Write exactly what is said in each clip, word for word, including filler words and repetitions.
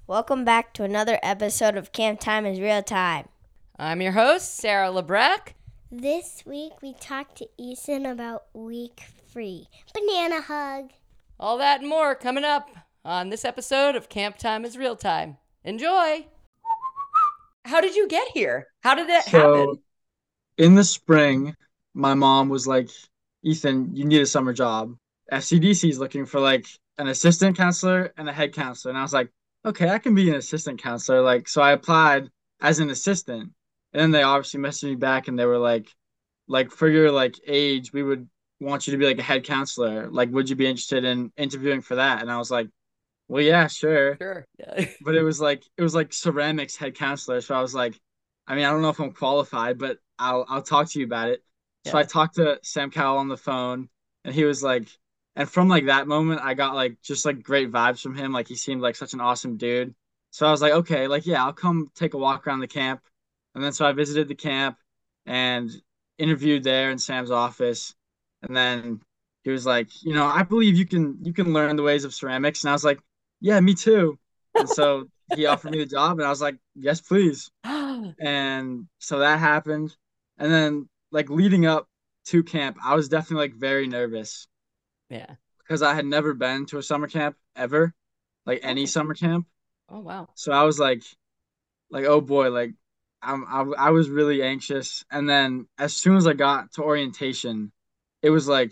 Welcome back to another episode of Camp Time is Real Time. I'm your host, Sarah Lebrecq. This week we talked to Ethan about week three. Banana hug. All that and more coming up on this episode of Camp Time is Real Time. Enjoy. How did you get here? How did that So, happen? in the spring, my mom was like, Ethan, you need a summer job. F C D C is looking for like an assistant counselor and a head counselor. And I was like, okay, I can be an assistant counselor. Like, so I applied as an assistant. And then they obviously messaged me back and they were like, like for your like age, we would want you to be like a head counselor. Like, would you be interested in interviewing for that? And I was like, well, yeah, sure. Sure. Yeah. But it was like it was like ceramics head counselor. So I was like, I mean, I don't know if I'm qualified, but I'll I'll talk to you about it. So I Yeah. talked to Sam Cowell on the phone, and he was like, and from like that moment, I got like just like great vibes from him. Like he seemed like such an awesome dude. So I was like, okay, like yeah, I'll come take a walk around the camp. And then so I visited the camp and interviewed there in Sam's office. And then he was like, you know, I believe you can you can learn the ways of ceramics. And I was like, yeah, me too. And so he offered me the job, and I was like, yes, please. And so that happened. And then like leading up to camp, I was definitely like very nervous Yeah. because I had never been to a summer camp ever, like any Okay. summer camp. Oh, wow. So I was like, like, oh boy, like I'm, I, I was really anxious. And then as soon as I got to orientation, it was like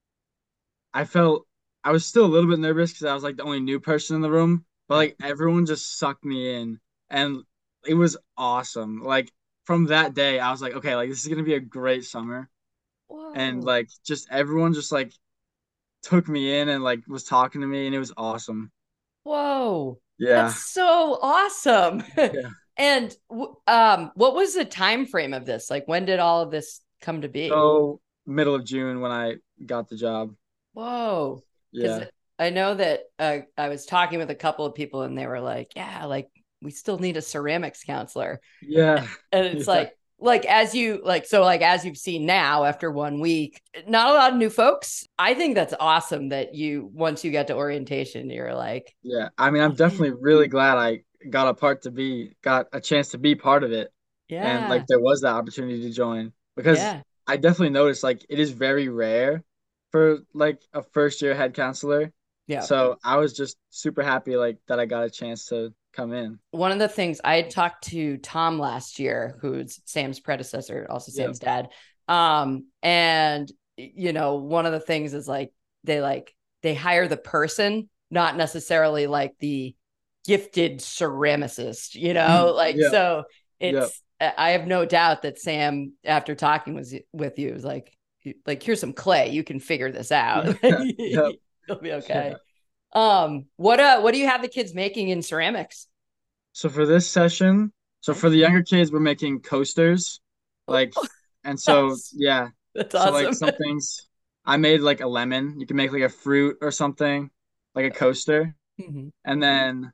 I felt I was still a little bit nervous because I was like the only new person in the room, but Right. like everyone just sucked me in, and it was awesome. Like from that day, I was like, okay, like this is gonna be a great summer, and Whoa. like just everyone just like took me in and like was talking to me, and it was awesome. Whoa. Yeah, That's so awesome. yeah. And w- um, what was the time frame of this? Like, when did all of this come to be? So middle of June when I got the job. Whoa. Because Yeah, I know that uh, I was talking with a couple of people and they were like, yeah, like we still need a ceramics counselor. yeah, And it's yeah, like, like as you like, so like as you've seen now after one week, not a lot of new folks. I think that's awesome that you, once you get to orientation, you're like, yeah. I mean, I'm oh man, definitely really glad I got a part to be, got a chance to be part of it. And like yeah, there was that opportunity to join because yeah, I definitely noticed like it is very rare for like a first year head counselor. yeah. So I was just super happy like that I got a chance to come in. One of the things I had talked to Tom last year, who's Sam's predecessor, also Yep. Sam's dad. Um, and you know, one of the things is like they like they hire the person, not necessarily like the gifted ceramicist, you know, like Yep. so Yep. it's I have no doubt that Sam, after talking with with you, was like, like here's some clay, you can figure this out. Yeah. Yep. You'll be Yeah. okay. Um, what uh what do you have the kids making in ceramics? So for this session, so for Nice. the younger kids, we're making coasters, Oh, like, and so that's yeah, that's so like awesome. some things I made like a lemon. You can make like a fruit or something, like a coaster, Mhm. and then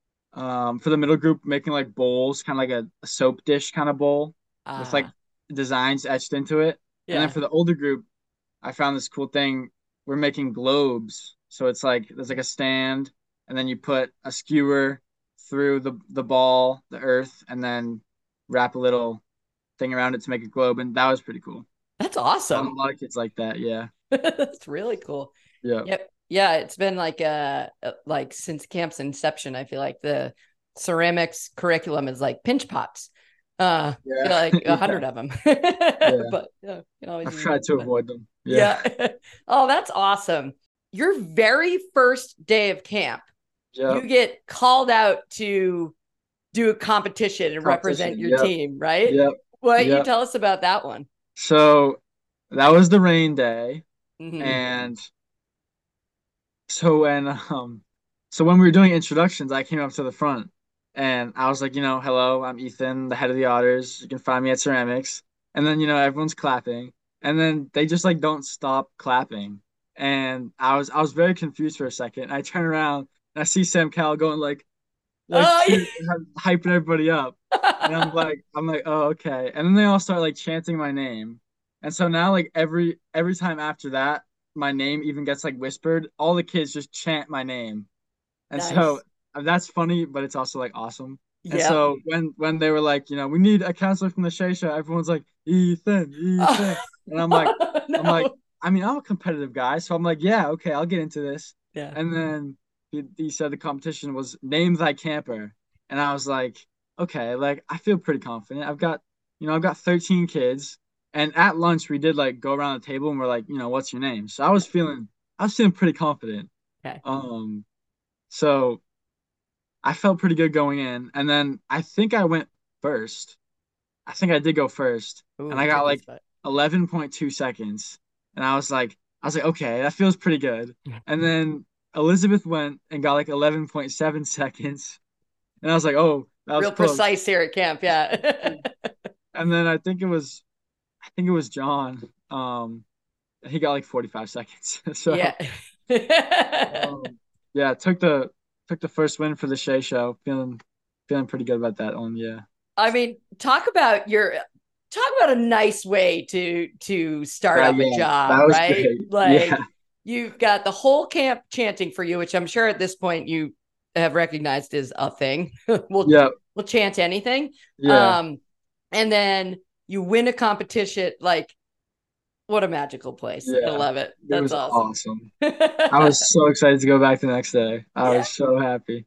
Um, for the middle group, making like bowls, kind of like a, a soap dish kind of bowl with like Ah, designs etched into it. And then yeah. for the older group, I found this cool thing. We're making globes. So it's like there's like a stand, and then you put a skewer through the the ball, the earth, and then wrap a little thing around it to make a globe. And that was pretty cool. That's A lot, a awesome. lot of kids like that. Yeah. That's really cool. Yeah. Yep. Yeah, it's been like uh uh, like since camp's inception, I feel like the ceramics curriculum is like pinch pots. Uh, I feel Yeah. like a Yeah. hundred of them. Yeah. But yeah, you can always I've use tried one. to But avoid them. Yeah. yeah. Oh, that's awesome. Your very first day of camp, you Yep. get called out to do a competition and represent Competition. your Yep. team, right? Yep. What you Yep. tell us about that one? So that was the rain day, Hmm. and so when um so when we were doing introductions, I came up to the front and I was like, you know, hello, I'm Ethan, the head of the Otters. You can find me at Ceramics. And then, you know, everyone's clapping. And then they just like don't stop clapping. And I was I was very confused for a second. I turn around and I see Sam Cal going like like Oh, cheer, hyping everybody up. And I'm like, I'm like, oh, okay. And then they all start like chanting my name. And so now like every every time after that, my name even gets like whispered, all the kids just chant my name. And so nice. that's funny, but it's also like awesome. And Yeah. so when when they were like, you know, we need a counselor from the Shay Show, everyone's like, Ethan, Ethan. And I'm like, I'm like, No. I mean, I'm a competitive guy, so I'm like, yeah, okay, I'll get into this. Yeah. And then he, he said the competition was name thy camper. And I was like, okay, like I feel pretty confident. I've got, you know, I've got thirteen kids. And at lunch we did like go around the table and we're like, you know, what's your name? So I was feeling I was feeling pretty confident. Okay. Um, so I felt pretty good going in. And then I think I went first. I think I did go first. Ooh, And I got tricky like spot. eleven point two seconds. And I was like, I was like, okay, that feels pretty good. And then Elizabeth went and got like eleven point seven seconds. And I was like, oh, that was Real close. precise here at camp, yeah. And then I think it was, I think it was John. Um, he got like forty-five seconds. So Yeah. um, yeah, took the took the first win for the Shay Show. Feeling feeling pretty good about that one. Yeah. I mean, talk about your talk about a nice way to to start Uh, up a yeah, job, that was right? great. Like Yeah. you've got the whole camp chanting for you, which I'm sure at this point you have recognized is a thing. we'll Yeah. we'll chant anything. Yeah. Um, and then you win a competition. Like, what a magical place. I Yeah. love it. It That's was awesome. awesome. I was so excited to go back the next day. I Yeah. was so happy.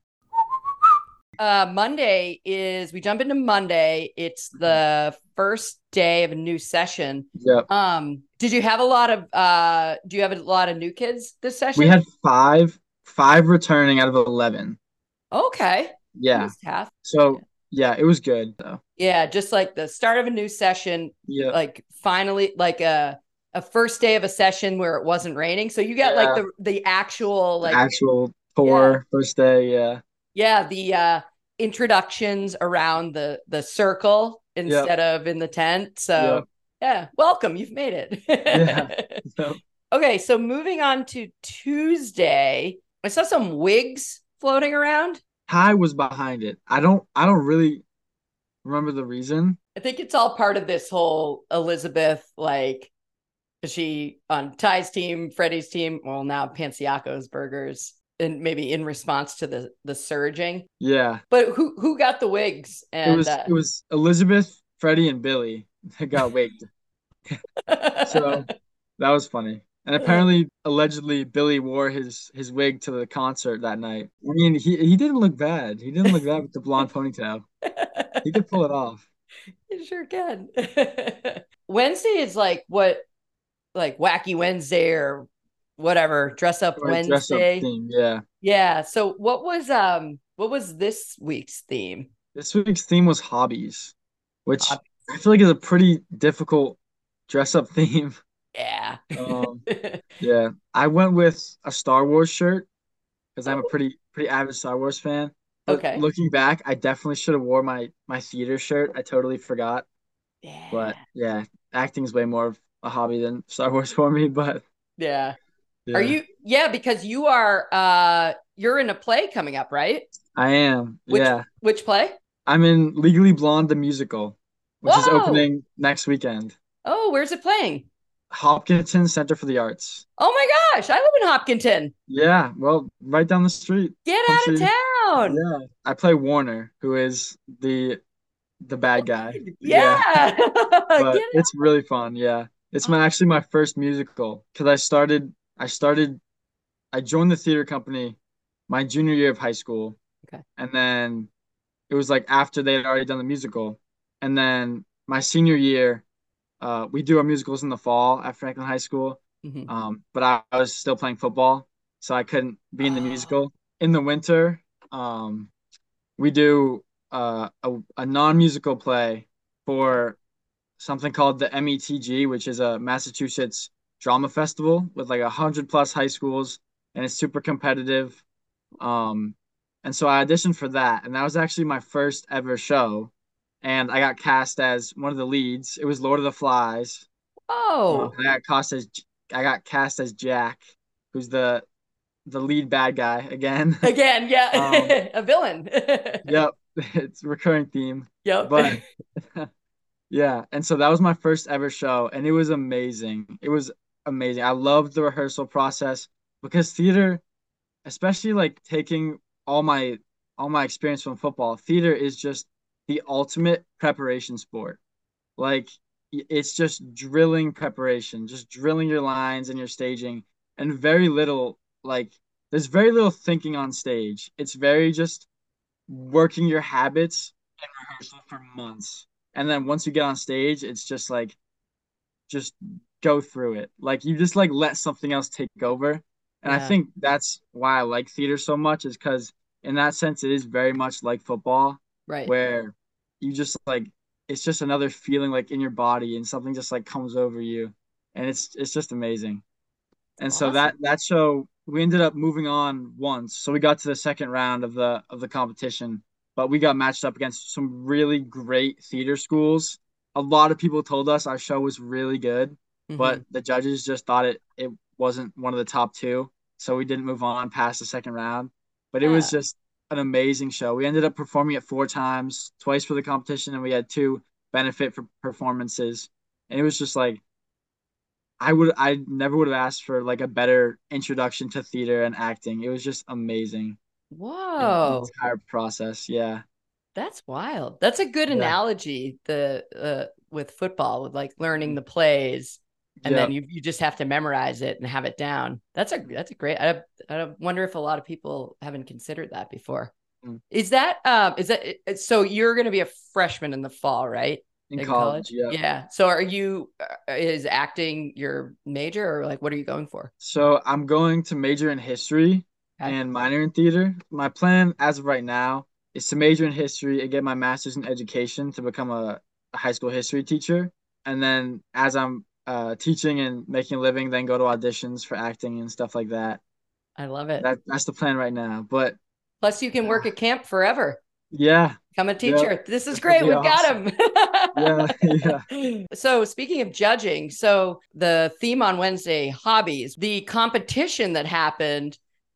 Uh, Monday is we jump into Monday. It's the first day of a new session. Yep. Um, did you have a lot of uh do you have a lot of new kids this session? We had five five returning out of eleven. Okay. Yeah. Almost half. So yeah, it was good though. Yeah, just like the start of a new session, Yeah. like finally like a a first day of a session where it wasn't raining. So you got like Yeah. the the actual like Actual tour first day. Yeah. yeah, the uh introductions around the the circle instead of in the tent. So Yep. yeah, welcome. You've made it. Yeah. So Okay, so moving on to Tuesday, I saw some wigs floating around. Ty was behind it. I don't I don't really remember the reason. I think it's all part of this whole Elizabeth, like, is she on Ty's team, Freddie's team? Well, now Pansiaco's Burgers, and maybe in response to the the surging. Yeah. But who who got the wigs? And It was uh, it was Elizabeth, Freddie, and Billy that got wigged. So that was funny. And apparently, allegedly, Billy wore his his wig to the concert that night. I mean, he he didn't look bad. He didn't look bad with the blonde ponytail. He could pull it off. You sure can. Wednesday is like what, like Wacky Wednesday or whatever, dress up Right, dress up Wednesday. theme. Yeah. Yeah. So what was um what was this week's theme? This week's theme was hobbies, which Hobbies. I feel like is a pretty difficult dress up theme. Yeah. Um, yeah, I went with a Star Wars shirt because I'm a pretty pretty avid Star Wars fan. But Okay. looking back, I definitely should have wore my my theater shirt. I totally forgot. Yeah. But yeah, acting is way more of a hobby than Star Wars for me. But Yeah. yeah, Are you yeah, because you are uh you're in a play coming up, right? I am. Which Yeah, which play? I'm in Legally Blonde the musical, which is Whoa! opening next weekend. Oh, where's it playing? Hopkinton Center for the Arts. Oh my gosh, I live in Hopkinton. Yeah, well, right down the street. Get Come out of see. town. Yeah, I play Warner, who is the the bad guy. Yeah. But Get it's really fun. Yeah, it's my actually my first musical because I started I started I joined the theater company my junior year of high school. Okay. And then it was like after they had already done the musical, and then my senior year, uh, we do our musicals in the fall at Franklin High School. Mhm. Um, but I, I was still playing football, so I couldn't be in the Oh. musical. In the winter, um, we do uh, a, a non-musical play for something called the M E T G, which is a Massachusetts drama festival with like a hundred plus high schools, and it's super competitive. Um, and so I auditioned for that, and that was actually my first ever show, and I got cast as one of the leads. It was Lord of the Flies. Oh. Uh, I got cast as I got cast as Jack, who's the the lead bad guy again. Again, yeah. Um, A villain. Yep, it's a recurring theme. Yep. But yeah, and so that was my first ever show, and it was amazing. It was amazing. I loved the rehearsal process because theater, especially like taking all my all my experience from football, theater is just the ultimate preparation sport. Like it's just drilling preparation, just drilling your lines and your staging, and very little like there's very little thinking on stage. It's very just working your habits in rehearsal for months. And then once you get on stage, it's just like just go through it. Like you just like let something else take over. And I Yeah. think that's why I like theater so much is because in that sense it is very much like football Right. where you just like it's just another feeling like in your body and something just like comes over you and it's it's just amazing. And so that Awesome. that show we ended up moving on once. So we got to the second round of the of the competition, but we got matched up against some really great theater schools. A lot of people told us our show was really good, Mhm. but the judges just thought it it wasn't one of the top two, so we didn't move on past the second round. But it was Yeah. just an amazing show. We ended up performing it four times, twice for the competition, and we had two benefit for performances. And it was just like I would I never would have asked for like a better introduction to theater and acting. It was just amazing in the Whoa. entire process. Yeah. That's wild. That's a good Yeah. analogy. The uh, with football, with like learning the plays, and Yeah. then you you just have to memorize it and have it down. That's a that's a great. I I wonder if a lot of people haven't considered that before. Mm. Is that um is that it- so? You're going to be a freshman in the fall, right? In In college. college? Yeah. Yeah. So are you? uh, Is acting your major, or like what are you going for? So I'm going to major in history Okay. and minor in theater. My plan as of right now is to major in history and get my master's in education to become a, a high school history teacher. And then as I'm uh, teaching and making a living, then go to auditions for acting and stuff like that. I love it. That that's the plan right now. But Plus, you can uh, work at camp forever. yeah, Become a yeah, teacher. This is this would great. be We've awesome. Yeah, got yeah, him. So, speaking of judging, so the theme on Wednesday, hobbies, the competition that happened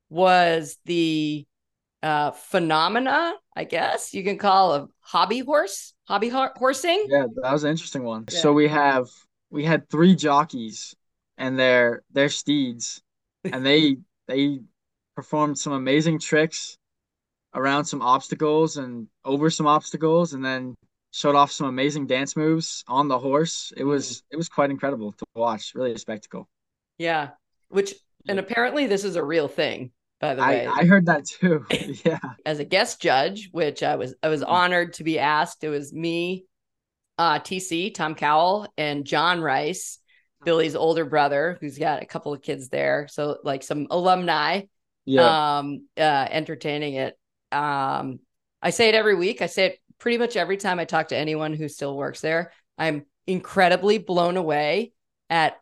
was the uh, phenomena, I guess you can call a hobby horse, hobby ho- horsing. yeah. That was an interesting one. Yeah. So we have we had three jockeys and their their steeds, and they they performed some amazing tricks around some obstacles and over some obstacles, and then showed off some amazing dance moves on the horse. It Mm. was it was quite incredible to watch. Really a spectacle. Yeah. Which, and Yeah. apparently, this is a real thing, by the I way. I heard that too. Yeah. As a guest judge, which I was I was Mm. honored to be asked. It was me, uh, T C, Tom Cowell, and John Rice, Billy's older brother, who's got a couple of kids there. So like some alumni Yeah. um, uh, entertaining it. Um, I say it every week. I say it pretty much every time I talk to anyone who still works there. I'm incredibly blown away at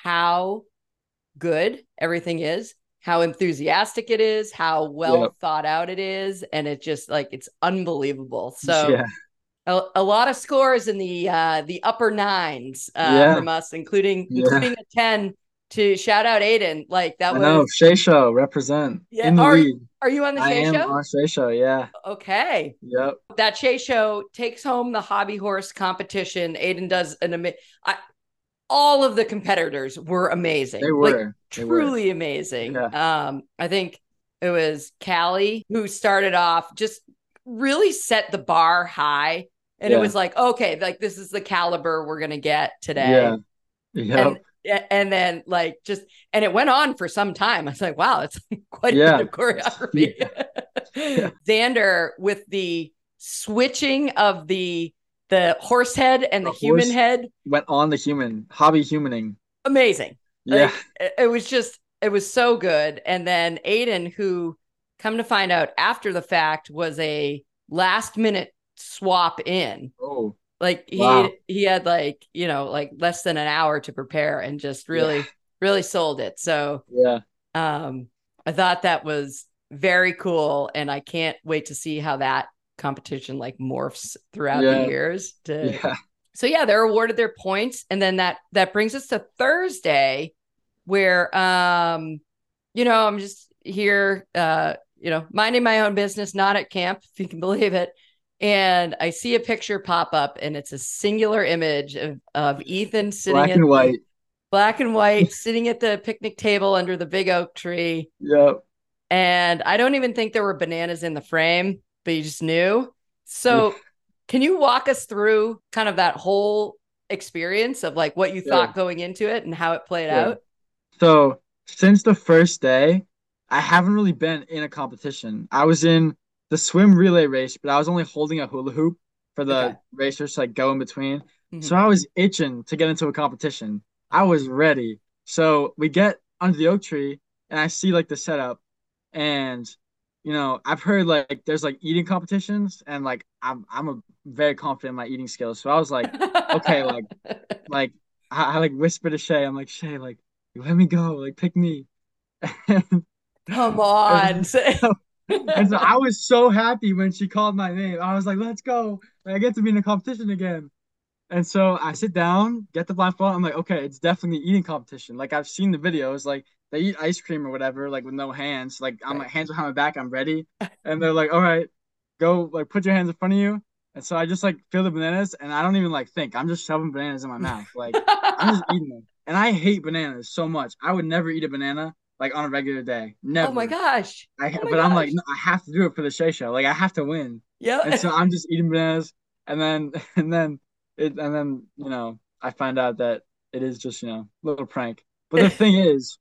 how good everything is, how enthusiastic it is, how well Yep. thought out it is. And it just like, it's unbelievable. So Yeah. a, a lot of scores in the uh, the upper nines uh, Yeah. from us, including Yeah. including a ten to shout out Aiden. Like that I know. was Shay Show represent yeah. in the Are lead. are you on the I Shay am Show? on Shay Show. Yeah. Okay, Yep. that Shay Show takes home the hobby horse competition. Aiden does an amazing. All of the competitors were amazing, They like were. They were. truly amazing. Yeah. Um, I think it was Callie who started off just really set the bar high. And it Yeah. was like, okay, like this is the caliber we're gonna get today. Yeah. Yep. And and then like just and it went on for some time. I was like, wow, it's quite a Yeah. bit of choreography. Yeah. Xander with the switching of the the horse head and the, The human horse head, went on the human hobby humaning. amazing. Yeah. Like it, it was just it was so good. And then Aiden, who come to find out after the fact was a last minute swap in. Oh. Like he Wow. he had like, you know, like less than an hour to prepare and just really, Yeah. really sold it. So Yeah. um I thought that was very cool. And I can't wait to see how that competition like morphs throughout Yeah. the years to Yeah. so yeah, they're awarded their points. And then that that brings us to Thursday, where um, you know, I'm just here uh, you know, minding my own business, not at camp, if you can believe it. And I see a picture pop up, and it's a singular image of, of Ethan sitting Black at and the- white. black and white, sitting at the picnic table under the big oak tree. Yep. And I don't even think there were bananas in the frame. but you just knew. So can you walk us through kind of that whole experience of like what you Yeah. thought going into it and how it played Yeah. out? So since the first day, I haven't really been in a competition. I was in the swim relay race, but I was only holding a hula hoop for the Okay. racers to like go in between. So Mhm. I was itching to get into a competition. I was ready. So we get under the oak tree and I see like the setup, and you know, I've heard like there's like eating competitions, and like I'm I'm a very confident in my eating skills. So I was like, okay, like like I, I like whispered to Shay, I'm like, Shay, like let me go, like pick me. And, Come on. and so, and so I was so happy when she called my name. I was like, let's go. Like, I get to be in a competition again. And so I sit down, get the blindfold. I'm like, okay, it's definitely an eating competition. Like I've seen the videos, like they eat ice cream or whatever, like with no hands. Like I'm Right. like hands behind my back, I'm ready. And they're like, all right, go like put your hands in front of you. And so I just like feel the bananas and I don't even like think. I'm just shoving bananas in my mouth. Like I'm just eating them. And I hate bananas so much. I would never eat a banana like on a regular day. Oh my Never. gosh. I Oh my but I'm like, gosh. no, I have to do it for the Shay Show. Like I have to win. And Yep. so I'm just eating bananas, and then and then it and then you know I find out that it is just you know a little prank. But the thing is,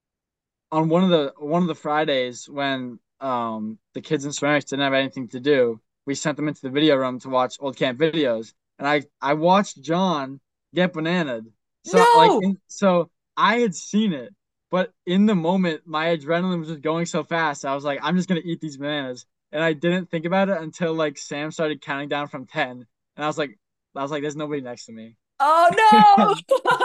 on one of the one of the Fridays when um the kids in ceramics didn't have anything to do, we sent them into the video room to watch old camp videos, and I I watched John get bananaed. So like No. in, so I had seen it, but in the moment my adrenaline was just going so fast. I was like, I'm just gonna eat these bananas, and I didn't think about it until like Sam started counting down from ten, and I was like, I was like, there's nobody next to me. Oh no.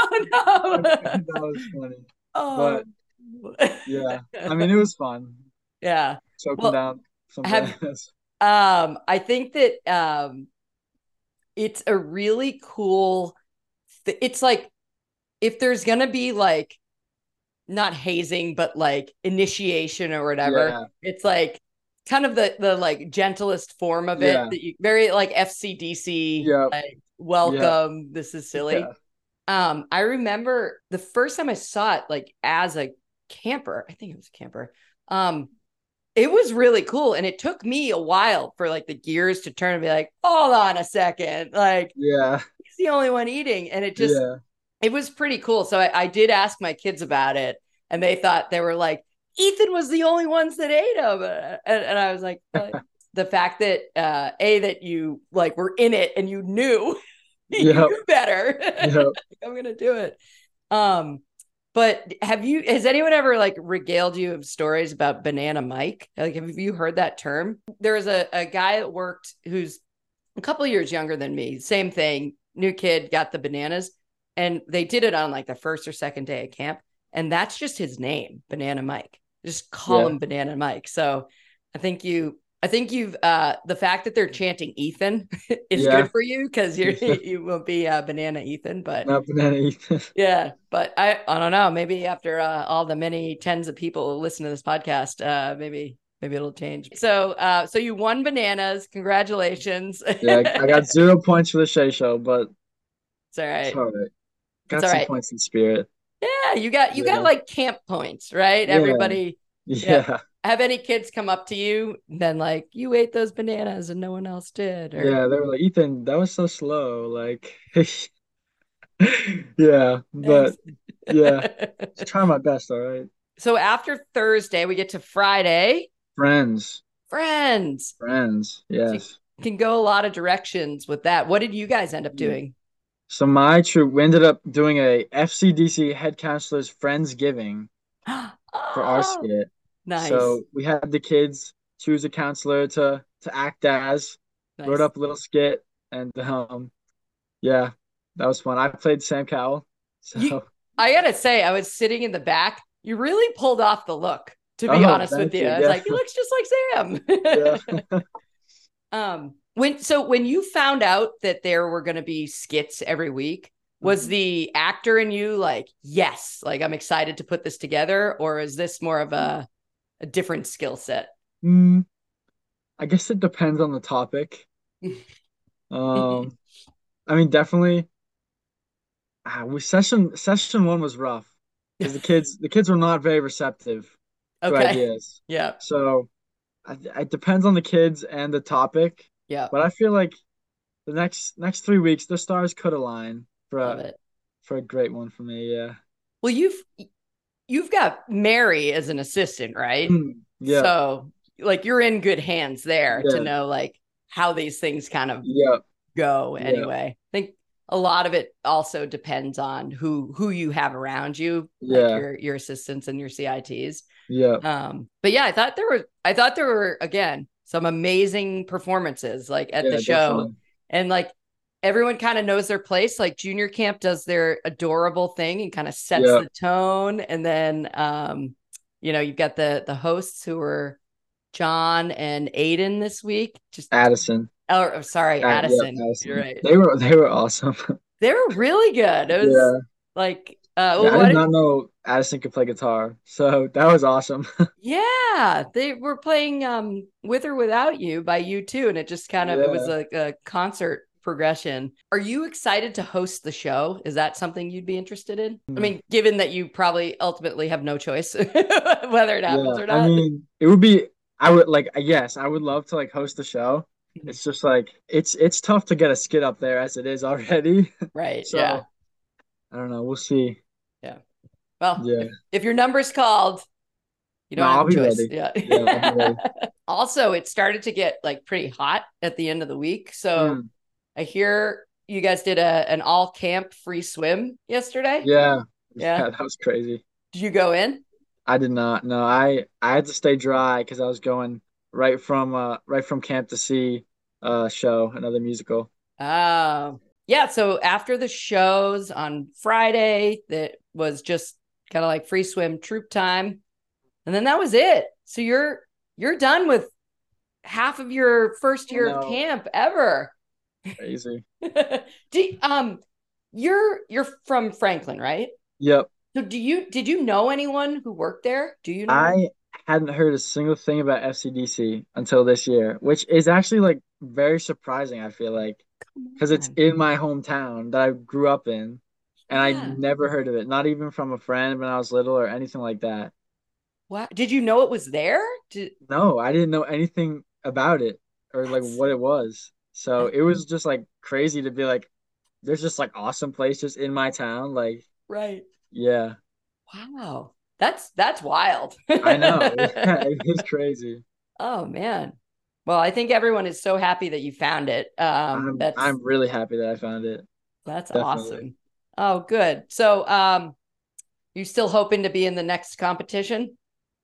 Oh That no. was funny, Oh. but yeah, I mean it was fun Yeah. choking Well, down some have bananas. um I think that um it's a really cool th- it's like if there's going to be like not hazing but like initiation or whatever, Yeah, it's like kind of the the like gentlest form of it yeah, that you very like F C D C yeah, like yeah, welcome, this is silly. yeah, Um, I remember the first time I saw it, like as a camper, I think it was a camper. Um, it was really cool. And it took me a while for like the gears to turn and be like, hold on a second. Like, yeah, he's the only one eating. And it just, yeah. it was pretty cool. So I, I did ask my kids about it, and they thought they were like, Ethan was the only ones that ate them. And, and I was like, well, the fact that, uh, A, that you like were in it and you knew, you Yep, knew better. yep. I'm gonna do it. Um, but have you? Has anyone ever like regaled you of stories about Banana Mike? Like, have you heard that term? There was a a guy that worked who's a couple of years younger than me. Same thing. New kid got the bananas, and they did it on like the first or second day of camp, and that's just his name, Banana Mike. Just call Yeah, him Banana Mike. So I think you. I think you've uh the fact that they're chanting Ethan is yeah. good for you because you're you won't be uh, Banana Ethan, but Not banana Ethan. yeah, but I I don't know. Maybe after uh, all the many tens of people who listen to this podcast, uh, maybe maybe it'll change. So uh, so you won bananas. Congratulations. Yeah, I I got It's zero points for the Shay Show, but all it's right. all right. It's Got all some right. points in spirit. Yeah, you got you got Yeah, like camp points, right? yeah, Everybody. Yeah. yeah, Have any kids come up to you then like you ate those bananas and no one else did, or yeah. They were like, Ethan, that was so slow. Like, yeah, but thanks. yeah, just try my best. All right, So after Thursday, we get to Friday. friends, Friends. friends. So Yes. can go a lot of directions with that. What did you guys end up Mm. doing? So my troop, we ended up doing a F C D C head counselor's Friendsgiving for our Oh, skit. nice. So we had the kids choose a counselor to to act as, wrote Nice. up a little skit, and um, yeah, that was fun. I played Sam Cowell, You, so I gotta say, I was sitting in the back. You really pulled off the look, to be oh, honest with thank you. you. I was Yeah, like, he looks just like yeah. Sam. um, when so when you found out that there were gonna be skits every week, was Mhm. the actor in you like, yes, like I'm excited to put this together, or is this more of a, a different skill set? Mm, I guess it depends on the topic. Um, I mean, definitely. Ah, we session session one was rough because the kids the kids were not very receptive to Okay. ideas. Yeah. So I, it depends on the kids and the topic, Yeah, but I feel like the next next three weeks the stars could align for love a it. for a great one for me. Yeah. Well, you've you've got Mary as an assistant, right? Mm, yeah. So like you're in good hands there to Yeah. know like how these things kind of Yeah. go Yeah. anyway. I think a lot of it also depends on who who you have around you, like Yeah. your your assistants and your C I Ts. Yeah. Um, but yeah, I thought there were I thought there were again some amazing performances like at the Yeah. show. Definitely. And like everyone kind of knows their place. Like junior camp does their adorable thing and kind of sets Yeah. the tone. And then um, you know, you've got the the hosts who were John and Aiden this week. Just Addison. oh, oh, sorry, Uh, yeah. Addison. You're Addison. right. They were they were awesome. They were really good. It was Yeah. like uh Yeah. well, I did what not know Addison could play guitar, so that was awesome. yeah, they were playing um With or Without You by U two, and it just kind of it was Yeah. a, a concert progression. Are you excited to host the show? Is that something you'd be interested in? I Hmm. mean, given that you probably ultimately have no choice whether it happens Yeah. or I not. mean, it would be. I would like. Yes, I would love to like host the show. It's just like it's it's tough to get a skit up there as it is already. Right. Yeah. So I don't know. We'll see. Yeah. Well, Yeah. if, if your number's called, you No, don't have I'll a be choice. ready. Yeah. Yeah, I'll be ready. Also, it started to get like pretty hot at the end of the week. So Mm, I hear you guys did a an all camp free swim yesterday. yeah. Yeah. Yeah, that was crazy. Did you go in? I did not. No, I I had to stay dry because I was going right from uh right from camp to see a show, another musical. Um, yeah. So after the shows on Friday, that was just kind of like free swim troop time. And then that was it. So you're you're done with half of your first I year of know. camp ever. Crazy. do you- um you're you're from Franklin, right? Yep. So do you did you know anyone who worked there? Do you know? I hadn't heard a single thing about F C D C until this year, which is actually like very surprising, I feel like, Come because it's on. in my hometown that I grew up in, and I Yeah. never heard of it, not even from a friend when I was little or anything like that. What did you know it was there? Did, No, I didn't know anything about it or like that's what it was. So that's it was just like crazy to be like, there's just like awesome places in my town. Like, right. yeah, Wow. That's that's wild. I know. Yeah, it is crazy. Oh man. Well, I think everyone is so happy that you found it. Um, I'm that's I'm really happy that I found it. that's Definitely. awesome. Oh, good. So, um, you still hoping to be in the next competition?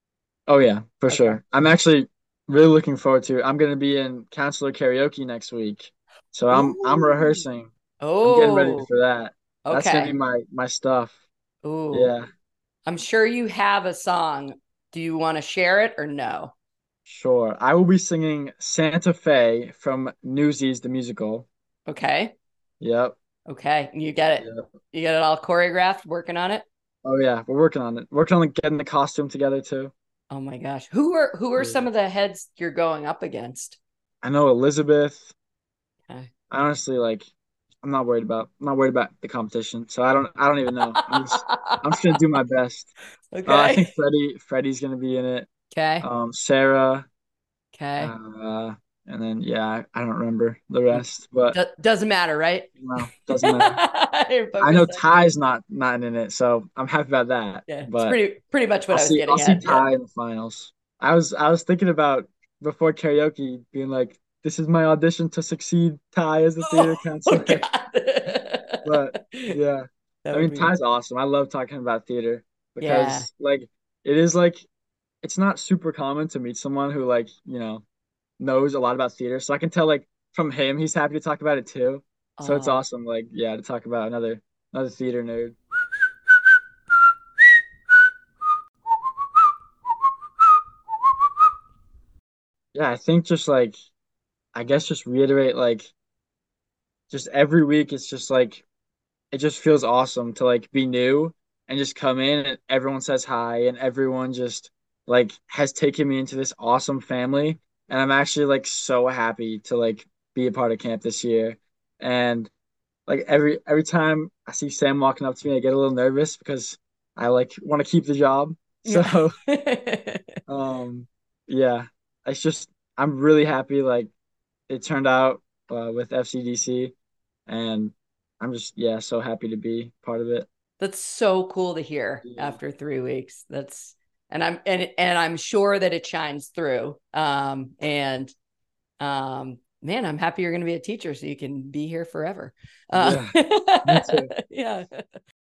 Oh yeah, for Okay. sure. I'm actually really looking forward to it. I'm gonna be in counselor karaoke next week. So I'm I'm Oh, rehearsing. I'm getting ready oh, for that. That's gonna be okay. my my stuff. Oh, Yeah, I'm sure you have a song. Do you want to share it or no? sure. I will be singing Santa Fe from Newsies the musical. Okay. Yep. Okay. You get it. Yep. You get it all choreographed, working on it. Oh yeah, we're working on it. Working on getting the costume together too. Oh my gosh. Who are who are some Yeah. of the heads you're going up against? I know Elizabeth. Okay. I honestly like I'm not worried about I'm not worried about the competition. So I don't I don't even know. I'm just I'm just gonna do my best. Uh, I think Okay. Freddie Freddie's gonna be in it. Okay. Um, Sarah, Okay. uh, and then yeah, I, I don't remember the rest, but Do- doesn't matter, right? no, doesn't matter. You're I know focused on your. Ty's not not in it, so I'm happy about that. Yeah, it's But pretty pretty much what I'll I was see I'll getting see at. Yeah. Ty in the finals. I was I was thinking about before karaoke being like, this is my audition to succeed Ty as the theater Oh, oh counselor. God. But yeah, That I would mean be. Ty's awesome. I love talking about theater Yeah. because like it is like it's not super common to meet someone who like, you know, knows a lot about theater. So I can tell like from him he's happy to talk about it too. So it's Oh, awesome, like yeah, to talk about another another theater nerd. Yeah, I think just like I guess just reiterate like just every week it's just like it just feels awesome to like be new and just come in and everyone says hi and everyone just like has taken me into this awesome family and I'm actually like so happy to like be a part of camp this year. And like every every time I see Sam walking up to me, I get a little nervous because I like want to keep the job. So yeah. um yeah. it's just I'm really happy like it turned out uh, with F C D C, and I'm just yeah so happy to be part of it. That's so cool to hear Yeah. after three weeks. That's and I'm and and I'm sure that it shines through. Um and um man, I'm happy you're going to be a teacher so you can be here forever. Uh, Yeah, me too. yeah.